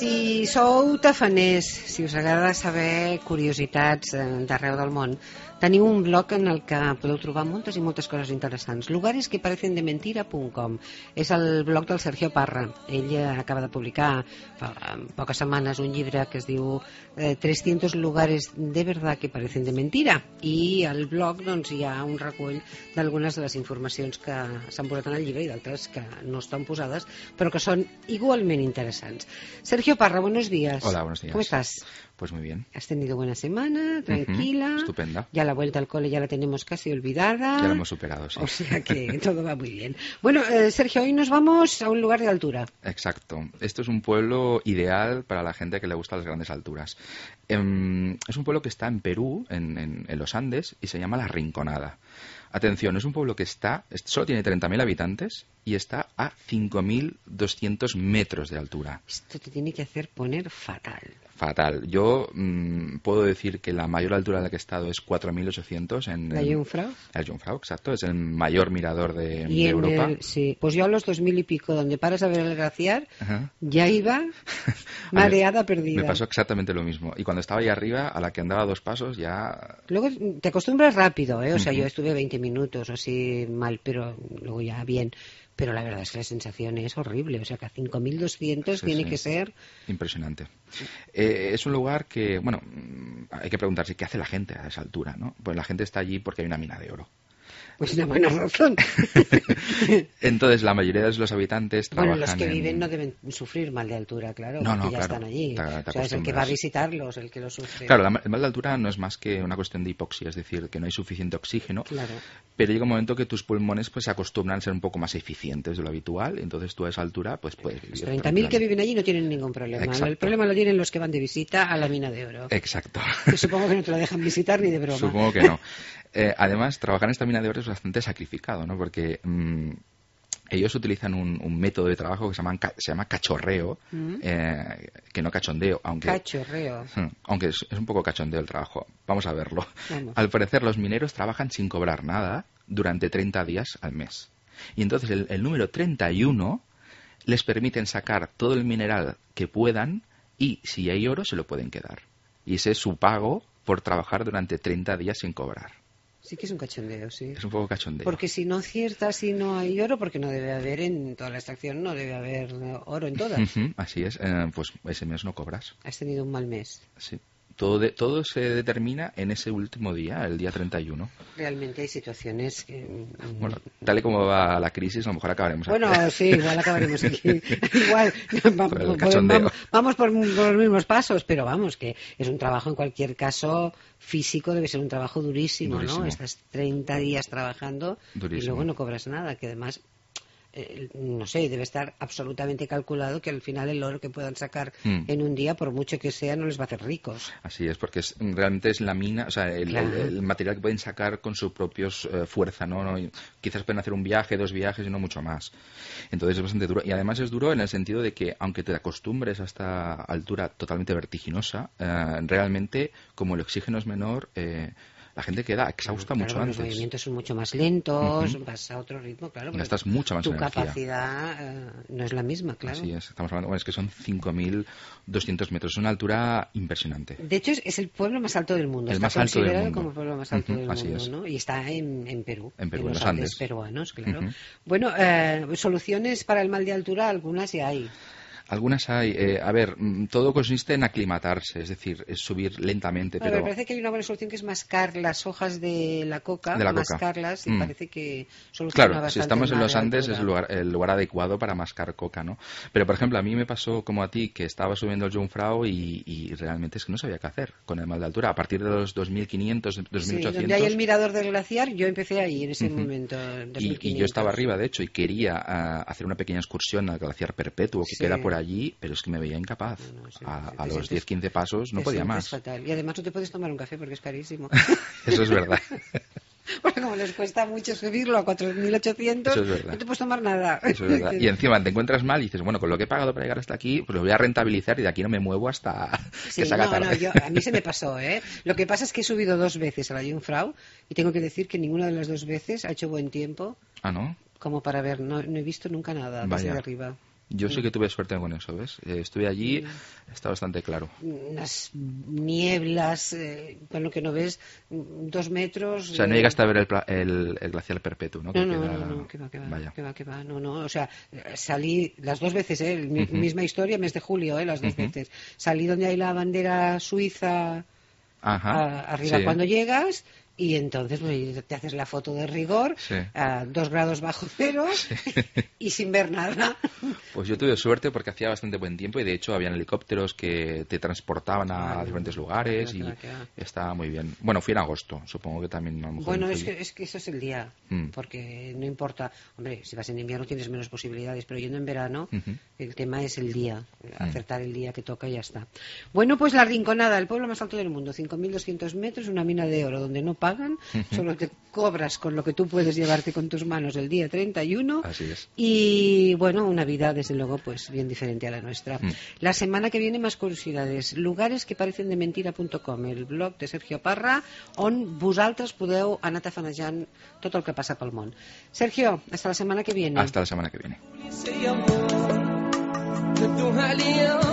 Si sou tafaners, si us agrada saber curiositats d'arreu del món, teniu un blog en el que podeu trobar moltes i moltes coses interessants. lugaresqueparecendementira.com és el blog del Sergio Parra. Ell acaba de publicar fa poques setmanes un llibre que es diu 300 lugares de verdad que parecen de mentira, i al blog doncs, hi ha un recull d'algunes de les informacions que s'han posat en el llibre i d'altres que no estan posades però que son igualmente interesantes. Sergio Parra, buenos días. Hola, buenos días. ¿Cómo estás? Pues muy bien. ¿Has tenido buena semana? ¿Tranquila? Estupenda. Ya la vuelta al cole ya la tenemos casi olvidada. Ya la hemos superado, sí. O sea que todo va muy bien. Bueno, Sergio, hoy nos vamos a un lugar de altura. Exacto. Esto es un pueblo ideal para la gente que le gusta las grandes alturas. Es un pueblo que está en Perú, en los Andes, y se llama La Rinconada. Atención, es un pueblo que solo tiene 30.000 habitantes y está a 5.200 metros de altura. Esto te tiene que hacer poner fatal. Fatal. Yo puedo decir que la mayor altura en la que he estado es 4.800 en ¿La Jungfrau? La Jungfrau, exacto. Es el mayor mirador de Europa. Sí. Pues yo a los 2.000 y pico, donde paras a ver el glaciar, ya iba mareada, perdida. Me pasó exactamente lo mismo. Y cuando estaba ahí arriba, a la que andaba 2 pasos, ya... Luego te acostumbras rápido, ¿eh? O sea, yo estuve 20 minutos así mal, pero luego ya bien. Pero la verdad es que la sensación es horrible. O sea, que a 5.200 tiene que ser... Impresionante. Es un lugar que, bueno, hay que preguntarse qué hace la gente a esa altura, ¿no? Pues la gente está allí porque hay una mina de oro. Pues una buena razón. Entonces, la mayoría de los habitantes trabajan. Bueno, los que viven no deben sufrir mal de altura, claro, no, porque ya claro, están allí. O sea, es el que va a visitarlos, el que lo sufre. Claro, el mal de altura no es más que una cuestión de hipoxia, es decir, que no hay suficiente oxígeno. Claro. Pero llega un momento que tus pulmones pues se acostumbran a ser un poco más eficientes de lo habitual, entonces tú a esa altura pues puedes vivir. 30.000 que viven allí no tienen ningún problema. Exacto. El problema lo tienen los que van de visita a la mina de oro. Exacto. Que supongo que no te la dejan visitar ni de broma. Supongo que no. Además, trabajar en esta mina de oro es bastante sacrificado, ¿no? Porque ellos utilizan un método de trabajo que se llama cachorreo, que no cachondeo, aunque... Cachorreo. Aunque es un poco cachondeo el trabajo. Vamos a verlo. Vamos. Al parecer, los mineros trabajan sin cobrar nada durante 30 días al mes. Y entonces el número 31 les permiten sacar todo el mineral que puedan y si hay oro se lo pueden quedar. Y ese es su pago por trabajar durante 30 días sin cobrar. Sí que es un cachondeo, sí. Es un poco cachondeo. Porque si no aciertas, si no hay oro, porque no debe haber en toda la extracción, no debe haber oro en todas. Así es, pues ese mes no cobras. Has tenido un mal mes. Sí. Todo se determina en ese último día, el día 31. Realmente hay situaciones que... Bueno, tal y como va la crisis, a lo mejor acabaremos aquí. Bueno, sí, igual acabaremos aquí. Igual, vamos por los mismos pasos, pero vamos, que es un trabajo en cualquier caso físico, debe ser un trabajo durísimo, ¿no? Estás 30 días trabajando y luego no cobras nada, que además... no sé, debe estar absolutamente calculado que al final el oro que puedan sacar en un día, por mucho que sea, no les va a hacer ricos. Así es, porque realmente es la mina, o sea, el material que pueden sacar con su propia fuerza, ¿no? Quizás pueden hacer un viaje, 2 viajes y no mucho más. Entonces es bastante duro. Y además es duro en el sentido de que, aunque te acostumbres a esta altura totalmente vertiginosa, realmente, como el oxígeno es menor... la gente queda exhausta mucho antes. Los movimientos son mucho más lentos, vas a otro ritmo, claro. Gastas mucha más energía. Tu capacidad no es la misma, claro. Así es, estamos hablando, es que son 5.200 metros, es una altura impresionante. De hecho, es el pueblo más alto del mundo. El está más alto del considerado mundo. como el pueblo más alto del Así mundo, es. ¿no? Y está en Perú. En Perú, en los Andes peruanos, claro. Bueno, soluciones para el mal de altura, algunas ya hay. Algunas hay. A ver, todo consiste en aclimatarse, es decir, es subir lentamente. Pero me parece que hay una buena solución que es mascar las hojas de la coca, mascarlas, y parece que soluciona bastante. Claro, si estamos en los Andes es el lugar adecuado para mascar coca, ¿no? Pero, por ejemplo, a mí me pasó como a ti, que estaba subiendo el Jungfrau y realmente es que no sabía qué hacer con el mal de altura. A partir de los 2.500, 2.800... Sí, donde hay el mirador del glaciar, yo empecé ahí en ese momento, 2.500. Y yo estaba arriba, de hecho, y quería hacer una pequeña excursión al glaciar Perpetuo, que queda por allí, pero es que me veía incapaz. A los 10-15 pasos no podía más. Fatal. Y además no te puedes tomar un café porque es carísimo. Eso es verdad. Porque como les cuesta mucho subirlo a 4.800, no te puedes tomar nada. Eso es verdad. Y encima te encuentras mal y dices, bueno, con lo que he pagado para llegar hasta aquí, pues lo voy a rentabilizar y de aquí no me muevo hasta que se haga tarde. A mí se me pasó, ¿eh? Lo que pasa es que he subido 2 veces a la Jungfrau y tengo que decir que ninguna de las 2 veces ha hecho buen tiempo. Ah, ¿no? Como para ver, no he visto nunca nada desde arriba. Yo sí que tuve suerte con eso, ¿ves? Estuve allí, está bastante claro. Unas nieblas, con lo que no ves 2 metros. O sea, no llegaste a ver el glaciar perpetuo, ¿no? No, que va. No. O sea, salí las 2 veces, misma historia, mes de julio, las 2 veces. Salí donde hay la bandera suiza arriba cuando llegas. Y entonces te haces la foto de rigor a 2 grados bajo cero y sin ver nada. Pues yo tuve suerte porque hacía bastante buen tiempo y de hecho habían helicópteros que te transportaban a diferentes lugares y estaba muy bien. Bueno, fui en agosto, supongo que también a lo mejor. Bueno, es que eso es el día, porque no importa. Hombre, si vas en invierno tienes menos posibilidades, pero yendo en verano el tema es el día, acertar el día que toca y ya está. Bueno, pues La Rinconada, el pueblo más alto del mundo, 5.200 metros, una mina de oro donde no pagan, solo te cobras con lo que tú puedes llevarte con tus manos el día 31. Así es. Y bueno, una vida desde luego pues bien diferente a la nuestra. La semana que viene más curiosidades, lugares que parecen de mentira.com, el blog de Sergio Parra, on vosaltres podeu anar tafanejant tot el que passa pel món. Sergio, hasta la semana que viene. Hasta la semana que viene.